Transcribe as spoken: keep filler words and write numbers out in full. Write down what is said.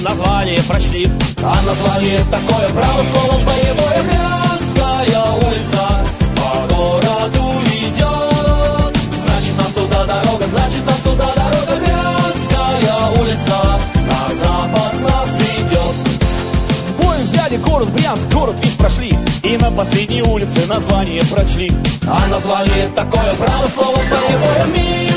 название прочли. А название такое, право словом боевое. Брянская улица по городу идет. Значит, нам туда дорога, значит, нам туда дорога. Брянская улица на запад нас ведет. В бой взяли город Брянск, город весь прошли, и на последней улице название прочли. А название такое, право словом боевое.